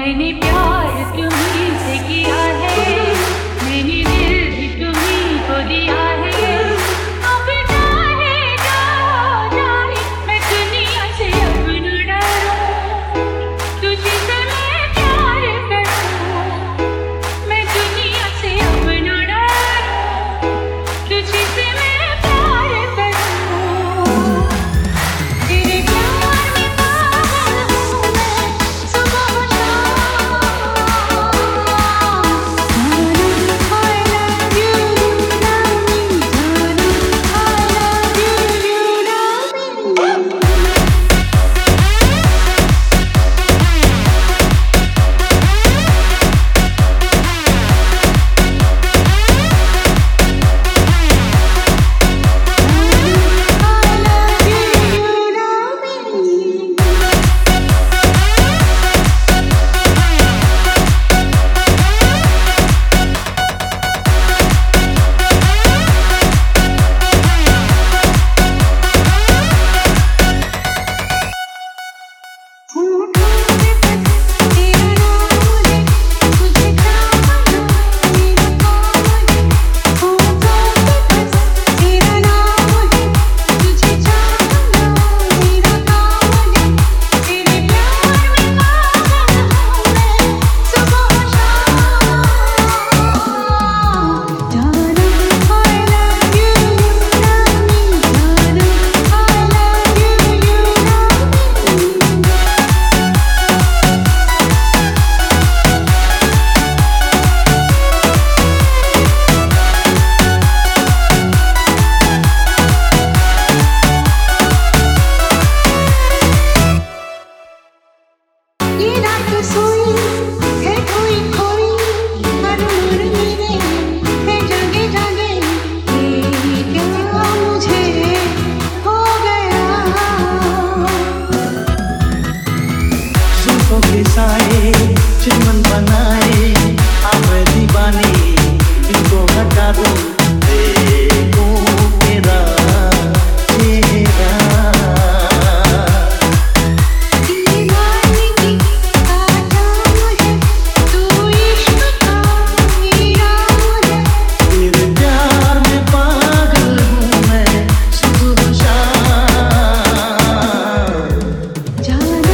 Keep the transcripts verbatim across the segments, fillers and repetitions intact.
मैंने प्यार तुम्हीं से किया है, मैंने दिल भी तुम्हीं को दिया है। अब चाहे जो जाए मैं दुनिया से अब न डरूं, तुझसे मैं प्यार करूं। मैं दुनिया से अब न डरूं, तुझसे मैं प्यार करूं। तेरे प्यार में पागल हूँ मैं सुबह शाम। चितवन बनाए आप दीवानी इनको हटा दो, देखो तेरा चेहरा। दीवानगी का जाम है, तू इश्क का हीरा है। तेरे प्यार में पागल हूँ मैं सुबह शाम। जाना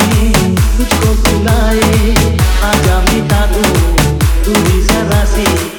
तुझको बुलाए आजा मिटा दूं दूरी जरा सी।